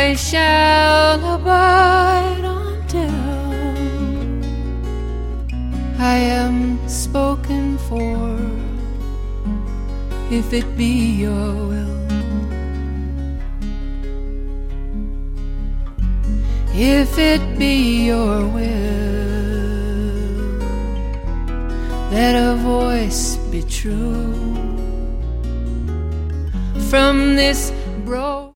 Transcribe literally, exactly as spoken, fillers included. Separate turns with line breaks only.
I shall abide until I am spoken for, if it be your will. If it be your will, let a voice be true from this broad